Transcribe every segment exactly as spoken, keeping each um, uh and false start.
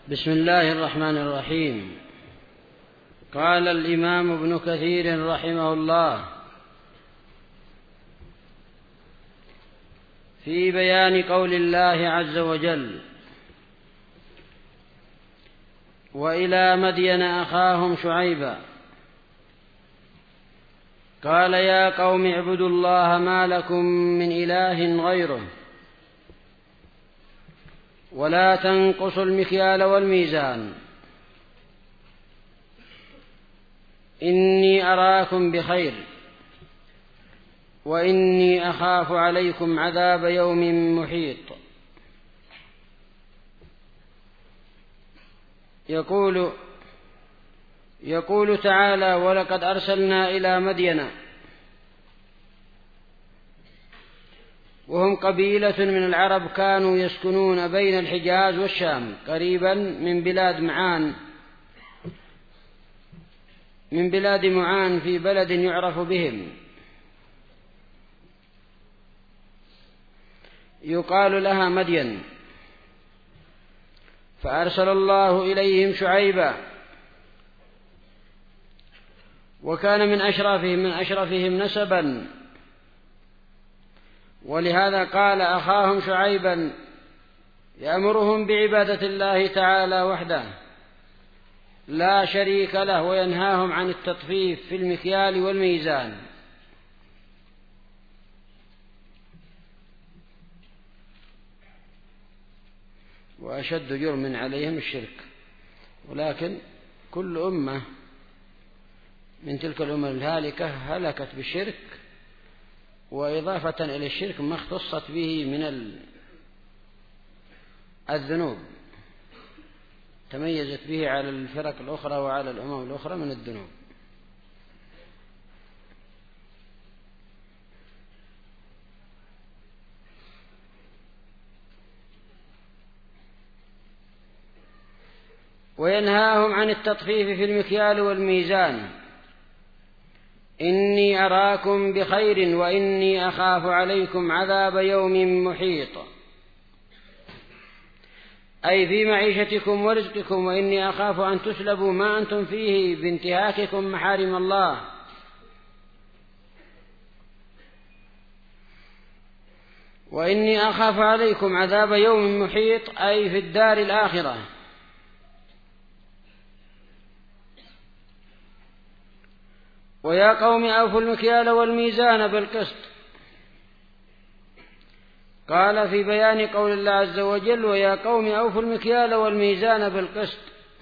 بسم الله الرحمن الرحيم. قال الإمام ابن كثير رحمه الله في بيان قول الله عز وجل: وإلى مدين أخاهم شعيبا قال يا قوم اعبدوا الله ما لكم من إله غيره ولا تنقصوا المكيال والميزان إني أراكم بخير وإني أخاف عليكم عذاب يوم محيط. يقول يقول تعالى: ولقد أرسلنا إلى مدين، وهم قبيلة من العرب كانوا يسكنون بين الحجاز والشام قريبا من بلاد معان من بلاد معان في بلد يعرف بهم يقال لها مدين. فأرسل الله إليهم شعيبا، وكان من أشرفهم من أشرفهم نسبا، ولهذا قال أخاهم شعيبا يأمرهم بعبادة الله تعالى وحده لا شريك له، وينهاهم عن التطفيف في المكيال والميزان. وأشد جرم عليهم الشرك، ولكن كل أمة من تلك الأمم الهالكة هلكت بالشرك، وإضافة إلى الشرك ما اختصت به من الذنوب تميزت به على الفرق الأخرى وعلى الأمم الأخرى من الذنوب. وينهاهم عن التطفيف في المكيال والميزان إني أراكم بخير وإني أخاف عليكم عذاب يوم محيط، أي في معيشتكم ورزقكم، وإني أخاف أن تسلبوا ما أنتم فيه بانتهاككم محارم الله. وإني أخاف عليكم عذاب يوم محيط، أي في الدار الآخرة. ويا قوم أوفوا المكيال والميزان بالقسط، قال في بيان قول الله عز وجل: ويا قوم أوفوا المكيال والميزان بالقسط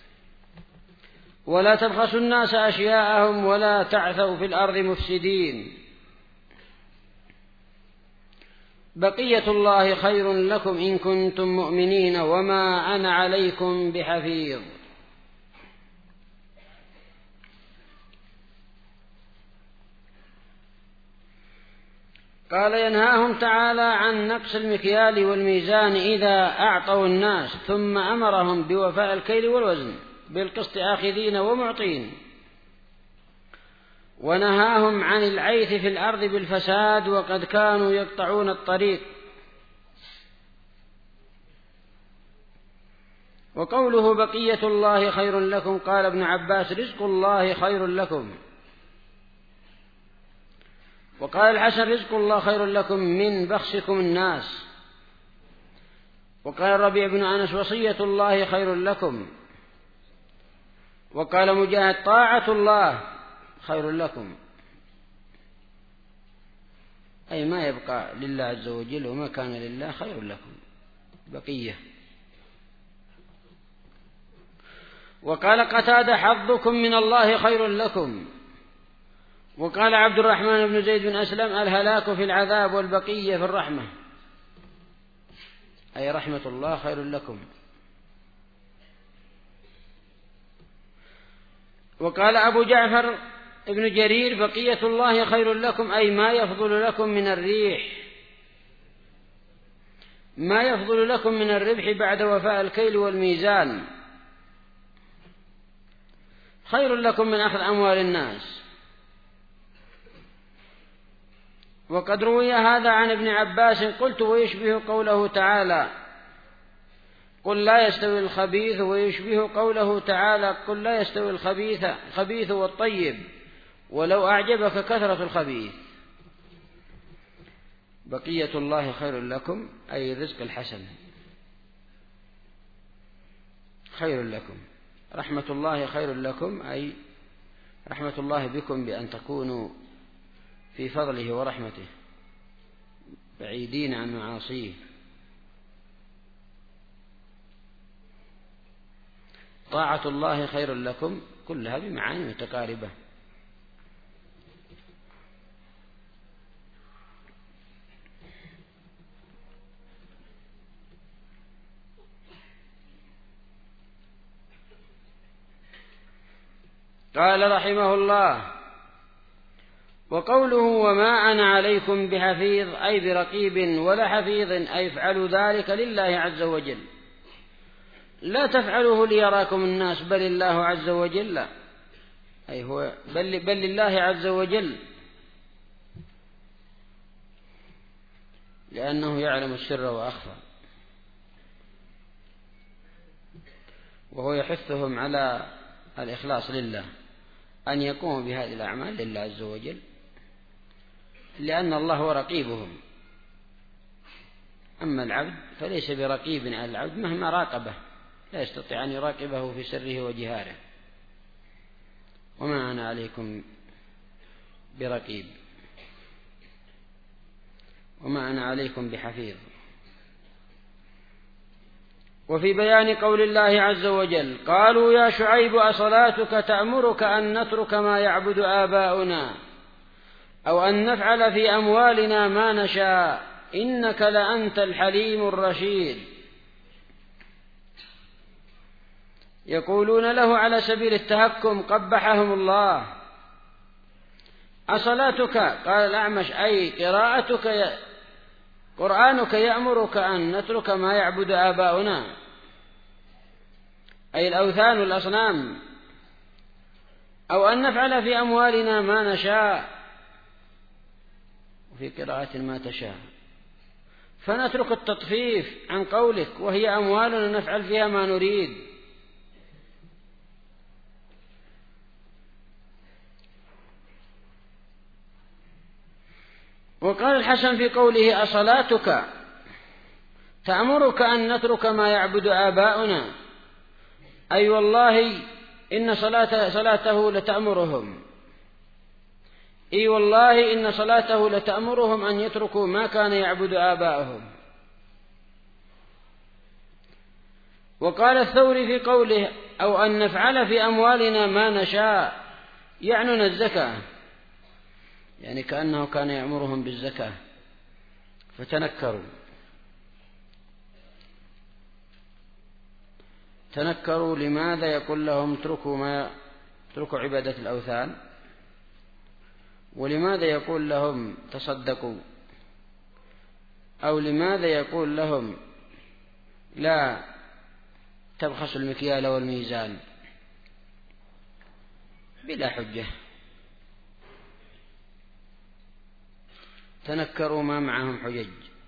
ولا تبخسوا الناس أشياءهم ولا تعثوا في الأرض مفسدين. بقية الله خير لكم إن كنتم مؤمنين وما أنا عليكم بحفيظ. قال: ينهاهم تعالى عن نقص المكيال والميزان إذا أعطوا الناس، ثم أمرهم بوفاء الكيل والوزن بالقسط آخذين ومعطين. ونهاهم عن العيث في الأرض بالفساد، وقد كانوا يقطعون الطريق. وقوله بقية الله خير لكم، قال ابن عباس: رزق الله خير لكم. وقال الحسن: رزق الله خير لكم من بخسكم الناس. وقال الربيع بن أنس: وصية الله خير لكم. وقال مجاهد: طاعة الله خير لكم، أي ما يبقى لله عز وجل، وما كان لله خير لكم بقية. وقال قتادة: حظكم من الله خير لكم. وقال عبد الرحمن بن زيد بن أسلم: الهلاك في العذاب والبقية في الرحمة، أي رحمة الله خير لكم. وقال أبو جعفر ابن جرير: بقية الله خير لكم، أي ما يفضل لكم من الريح ما يفضل لكم من الربح بعد وفاء الكيل والميزان، خير لكم من أخذ أموال الناس. وقد روي هذا عن ابن عباس. قلت: ويشبه قوله تعالى: قل لا يستوي الخبيث، ويشبه قوله تعالى قل لا يستوي الخبيث الخبيث والطيب ولو أعجبك كثرة الخبيث. بقية الله خير لكم أي الرزق الحسن خير لكم، رحمة الله خير لكم أي رحمة الله بكم بأن تكونوا في فضله ورحمته بعيدين عن معاصيه. طاعة الله خير لكم، كلها بمعاني متقاربة. قال رحمه الله: وقوله وما أنا عليكم بحفيظ أي برقيب ولا حفيظ، أي افعلوا ذلك لله عز وجل، لا تفعلوه ليراكم الناس بل الله عز وجل، لا أي هو بل, بل لله عز وجل، لأنه يعلم السر وأخفى، وهو يحثهم على الإخلاص لله، أن يقوموا بهذه الأعمال لله عز وجل، لأن الله هو رقيبهم. أما العبد فليس برقيب على العبد مهما راقبه، لا يستطيع أن يراقبه في سره وجهاره. وما أنا عليكم برقيب وما أنا عليكم بحفيظ. وفي بيان قول الله عز وجل: قالوا يا شعيب أصلاتك تأمرك أن نترك ما يعبد آباؤنا أو أن نفعل في أموالنا ما نشاء إنك لأنت الحليم الرشيد. يقولون له على سبيل التهكم قبحهم الله: أصلاتك، قال الأعمش أي قراءتك ي... قرآنك يأمرك أن نترك ما يعبد آباؤنا، أي الأوثان والأصنام، أو أن نفعل في أموالنا ما نشاء، وفي قراءة ما تشاء، فنترك التطفيف عن قولك وهي أموالنا نفعل فيها ما نريد. وقال الحسن في قوله أصلاتك تأمرك أن نترك ما يعبد آباؤنا، أي والله إن صلاة صلاته لتأمرهم، أي والله إن صلاته لتأمرهم أن يتركوا ما كان يعبد آباؤهم. وقال الثوري في قوله أو أن نفعل في أموالنا ما نشاء، يعنون الزكاة، يعني كأنه كان يأمرهم بالزكاة فتنكروا تنكروا لماذا يقول لهم اتركوا ما اتركوا عبادة الأوثان، ولماذا يقول لهم تصدقوا، أو لماذا يقول لهم لا تبخسوا المكيال والميزان، بلا حجة. تنكروا ما معهم حجج.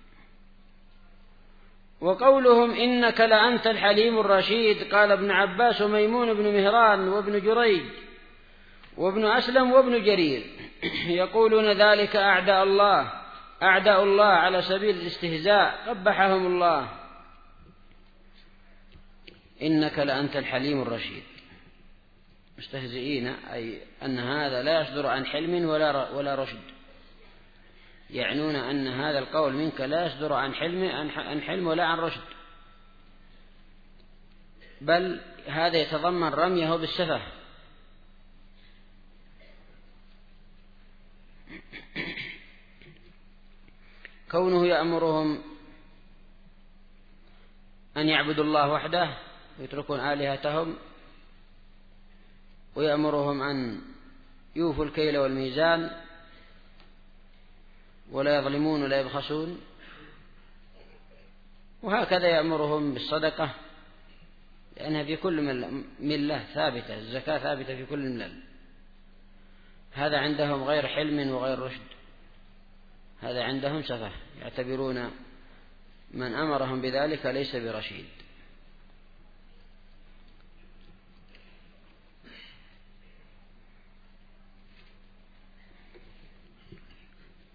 وقولهم إنك لأنت الحليم الرشيد، قال ابن عباس وميمون بن مهران وابن جريج وابن أسلم وابن جرير يقولون ذلك أعداء الله أعداء الله على سبيل الاستهزاء قبحهم الله. إنك لأنت الحليم الرشيد، مستهزئين، أي أن هذا لا يصدر عن حلم ولا ولا رشد، يعنون أن هذا القول منك لا يصدر عن حلم عن حلم ولا عن رشد، بل هذا يتضمن رميه بالسفه. كونه يأمرهم أن يعبدوا الله وحده ويتركون آلهتهم، ويأمرهم أن يوفوا الكيل والميزان ولا يظلمون ولا يبخسون، وهكذا يأمرهم بالصدقة لأنها في كل ملة ثابتة، الزكاة ثابتة في كل ملل. هذا عندهم غير حلم وغير رشد، هذا عندهم سفه، يعتبرون من أمرهم بذلك ليس برشيد.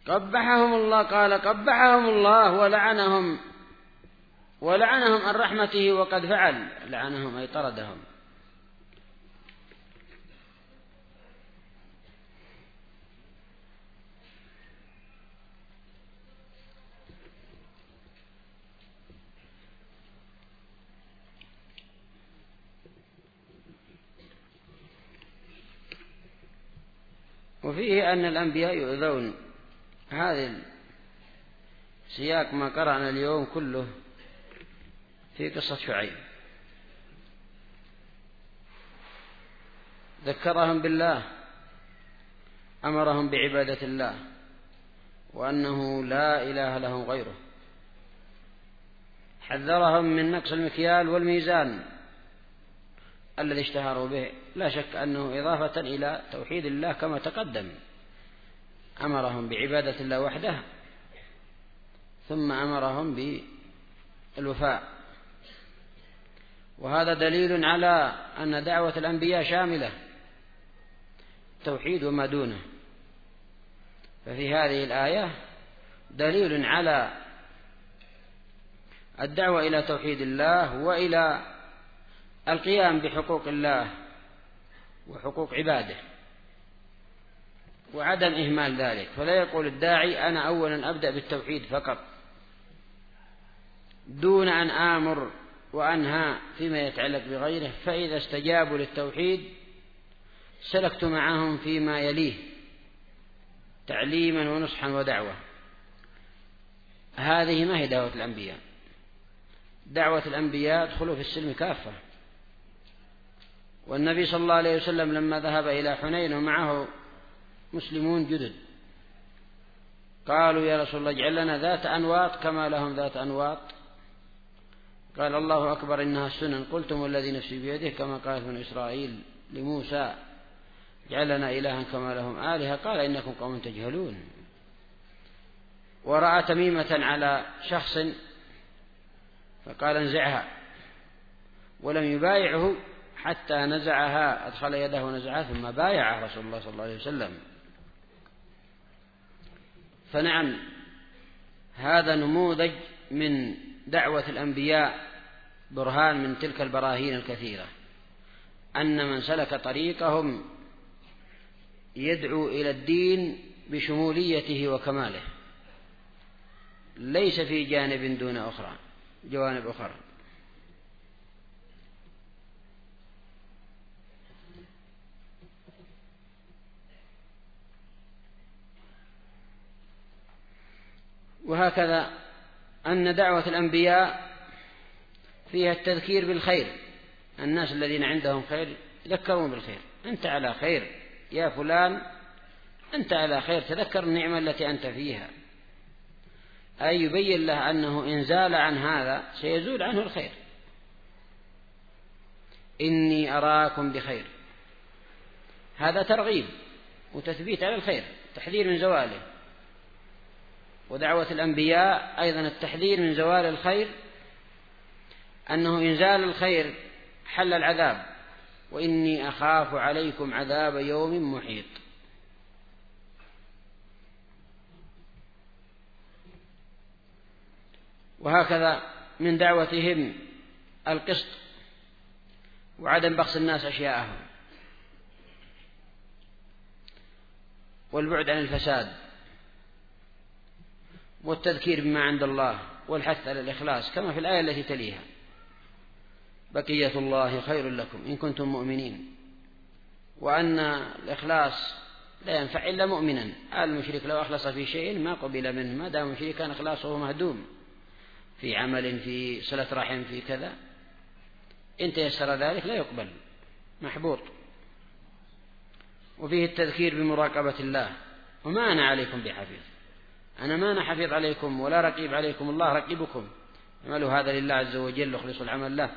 قبحهم الله، قال قبحهم الله ولعنهم ولعنهم عن رحمته وقد فعل، لعنهم أي طردهم. وفيه أن الأنبياء يؤذون. هذا سياق ما قرأنا اليوم كله في قصة شعيب، ذكرهم بالله، أمرهم بعبادة الله وأنه لا إله لهم غيره، حذرهم من نقص المكيال والميزان الذي اشتهروا به، لا شك أنه إضافة إلى توحيد الله كما تقدم. أمرهم بعبادة الله وحده، ثم أمرهم بالوفاء. وهذا دليل على أن دعوة الأنبياء شاملة، توحيد وما دونه. ففي هذه الآية دليل على الدعوة إلى توحيد الله وإلى القيام بحقوق الله وحقوق عباده وعدم إهمال ذلك. فلا يقول الداعي أنا أولا أبدأ بالتوحيد فقط دون أن آمر وأنهى فيما يتعلق بغيره، فإذا استجابوا للتوحيد سلكت معهم فيما يليه تعليما ونصحا ودعوة. هذه ما هي دعوة الأنبياء. دعوة الأنبياء ادخلوا في السلم كافة. والنبي صلى الله عليه وسلم لما ذهب إلى حنين ومعه مسلمون جدد قالوا يا رسول الله اجعل لنا ذات أنواط كما لهم ذات أنواط، قال الله أكبر إنها السنن، قلتم والذي نفسي بيده كما قالت من إسرائيل لموسى اجعل لنا إلها كما لهم آلهة، قال إنكم قوم تجهلون. ورأى تميمة على شخص فقال انزعها، ولم يبايعه حتى نزعها، أدخل يده ونزعها ثم بايعه رسول الله صلى الله عليه وسلم. فنعم هذا نموذج من دعوة الأنبياء، برهان من تلك البراهين الكثيرة أن من سلك طريقهم يدعو إلى الدين بشموليته وكماله، ليس في جانب دون أخرى جوانب أخرى. وهكذا أن دعوة الأنبياء فيها التذكير بالخير، الناس الذين عندهم خير يذكرون بالخير، أنت على خير يا فلان، أنت على خير، تذكر النعمة التي أنت فيها، أي يبين له أنه إن زال عن هذا سيزول عنه الخير. إني أراكم بخير، هذا ترغيب وتثبيت على الخير، تحذير من زواله. ودعوة الأنبياء أيضا التحذير من زوال الخير، أنه إن زال الخير حل العذاب، وإني أخاف عليكم عذاب يوم محيط. وهكذا من دعوتهم القسط وعدم بخس الناس أشياءهم والبعد عن الفساد والتذكير بما عند الله والحث على الإخلاص، كما في الآية التي تليها بقية الله خير لكم إن كنتم مؤمنين، وأن الإخلاص لا ينفع إلا مؤمنا. المشرك لو أخلص في شيء ما قبل منه، ما دام مشركا إخلاصه مهدوم في عمل، في صلة رحم، في كذا، إن تيسر ذلك لا يقبل، محبوط. وفيه التذكير بمراقبة الله، وما أنا عليكم بحفيظ، أنا ما أنا حفيظ عليكم ولا رقيب عليكم، الله رقيبكم، اعملوا هذا لله عز وجل واخلصوا العمل له.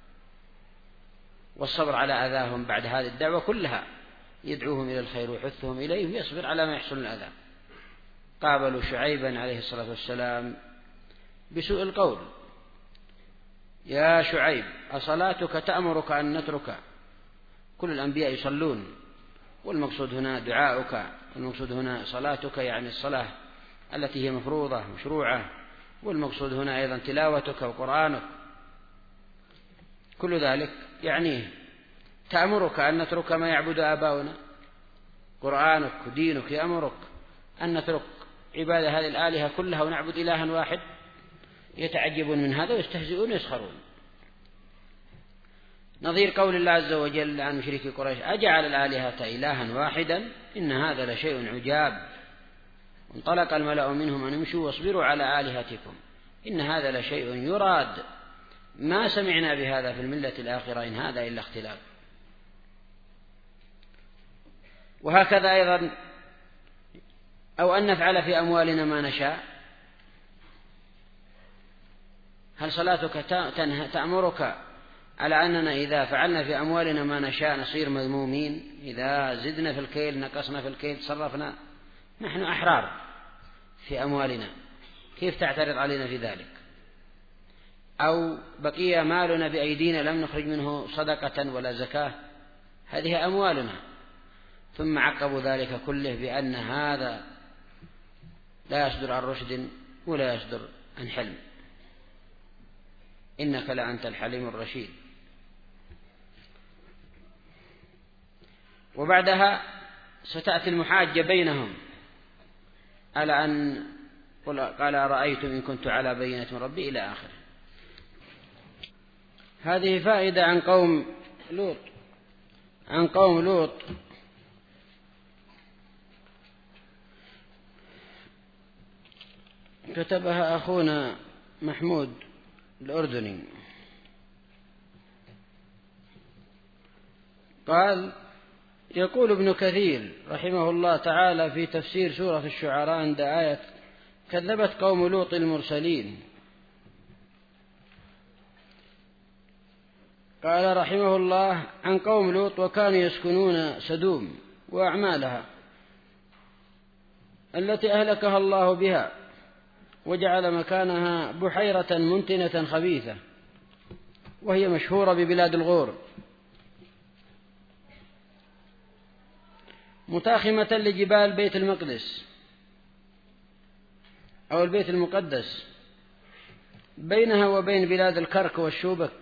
والصبر على أذاهم بعد هذه الدعوة كلها، يدعوهم إلى الخير ويحثهم إليه ويصبر على ما يحصل الأذى. قابلوا شعيبا عليه الصلاة والسلام بسوء القول، يا شعيب أصلاتك تأمرك أن نترك؟ كل الأنبياء يصلون، والمقصود هنا دعاؤك، والمقصود هنا صلاتك، يعني الصلاة التي هي مفروضة مشروعة، والمقصود هنا أيضا تلاوتك وقرآنك، كل ذلك يعني تأمرك أن نترك ما يعبد آباؤنا. قرآنك ودينك يأمرك أن نترك عبادة هذه الآلهة كلها ونعبد إلها واحد. يتعجبون من هذا ويستهزئون ويسخرون. نظير قول الله عز وجل عن مشركي قريش: أجعل الآلهة إلها واحدا إن هذا لشيء عجاب. انطلق الملأ منهم أن امشوا واصبروا على آلهتكم إن هذا لشيء يراد ما سمعنا بهذا في الملة الآخرة إن هذا إلا اختلاف. وهكذا أيضا أو أن نفعل في أموالنا ما نشاء. هل صلاتك تأمرك على أننا إذا فعلنا في أموالنا ما نشاء نصير مذمومين؟ إذا زدنا في الكيل نقصنا في الكيل تصرفنا، نحن أحرار في أموالنا، كيف تعترض علينا في ذلك؟ أو بقي مالنا بأيدينا لم نخرج منه صدقة ولا زكاة، هذه أموالنا. ثم عقبوا ذلك كله بأن هذا لا يصدر عن رشد ولا يصدر عن حلم، إنك لأنت الحليم الرشيد. وبعدها ستأتي المحاجة بينهم على أن قال أرأيتم إن كنت على بينة من ربي إلى آخره. هذه فائدة عن قوم لوط عن قوم لوط كتبها أخونا محمود الأردني. قال: يقول ابن كثير رحمه الله تعالى في تفسير سورة الشعراء عند آية كذبت قوم لوط المرسلين، قال رحمه الله عن قوم لوط: وكانوا يسكنون سدوم وأعمالها التي أهلكها الله بها وجعل مكانها بحيرة منتنة خبيثة، وهي مشهورة ببلاد الغور، متاخمة لجبال بيت المقدس أو البيت المقدس، بينها وبين بلاد الكرك والشوبك.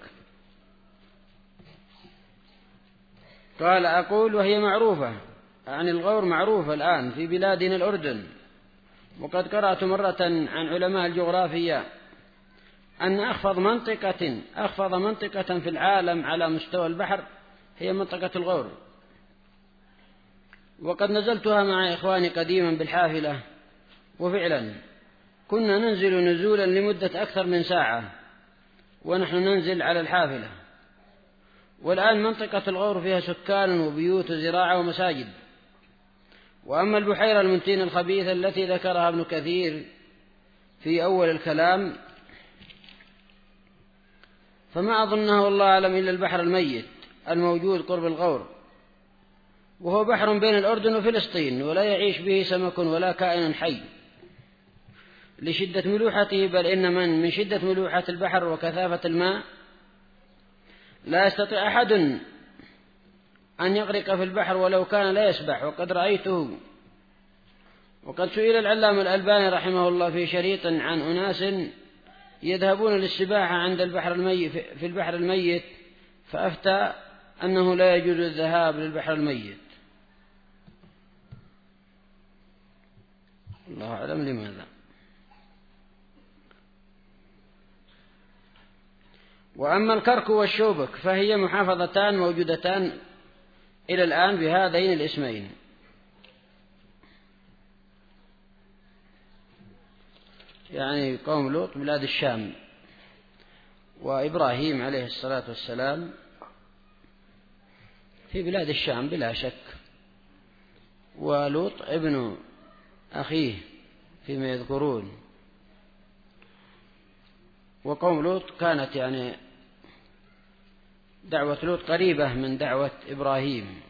قال: أقول وهي معروفة، عن الغور معروفة الآن في بلادنا الأردن. وقد قرأت مرة عن علماء الجغرافيا أن أخفض منطقة أخفض منطقة في العالم على مستوى البحر هي منطقة الغور. وقد نزلتها مع إخواني قديما بالحافلة، وفعلا كنا ننزل نزولا لمدة أكثر من ساعة ونحن ننزل على الحافلة. والآن منطقة الغور فيها سكان وبيوت وزراعة ومساجد. وأما البحيرة المنتنة الخبيثة التي ذكرها ابن كثير في أول الكلام فما أظنه والله أعلم إلا البحر الميت الموجود قرب الغور، وهو بحر بين الأردن وفلسطين، ولا يعيش به سمك ولا كائن حي لشدة ملوحته، بل إن من من شدة ملوحة البحر وكثافة الماء لا يستطيع أحد أن يغرق في البحر ولو كان لا يسبح. وقد رأيته. وقد سئل العلامة الألباني رحمه الله في شريط عن أناس يذهبون للسباحة عند البحر الميت في البحر الميت، فأفتى أنه لا يجوز الذهاب للبحر الميت. الله أعلم لماذا. وأما الكرك والشوبك فهي محافظتان موجودتان إلى الآن بهذين الاسمين. يعني قوم لوط بلاد الشام، وإبراهيم عليه الصلاة والسلام في بلاد الشام بلا شك، ولوط ابن أخيه فيما يذكرون. وقوم لوط كانت يعني دعوة لوط قريبة من دعوة إبراهيم.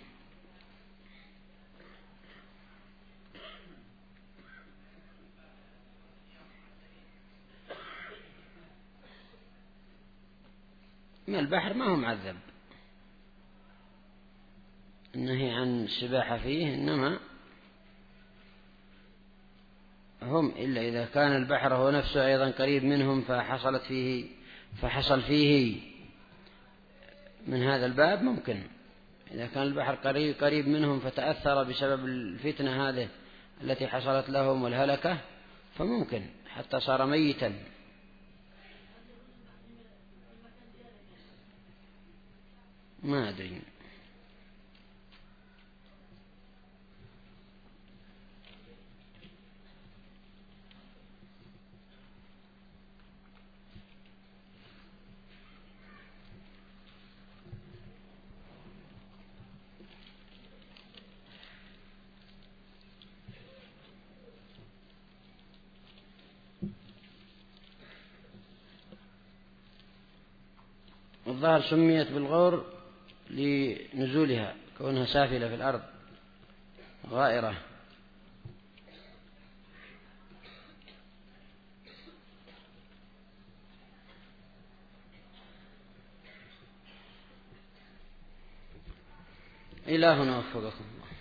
ما البحر ما هو معذب، النهي عن السباحة فيه إنما هم إلا إذا كان البحر هو نفسه أيضا قريب منهم فحصلت فيه فحصل فيه من هذا الباب ممكن. إذا كان البحر قريب قريب منهم فتأثر بسبب الفتنة هذه التي حصلت لهم والهلكة فممكن حتى صار ميتا. ما أدري. الظاهر سميت بالغور لنزولها كونها سافلة في الأرض غائرة. إلهنا وفقكم.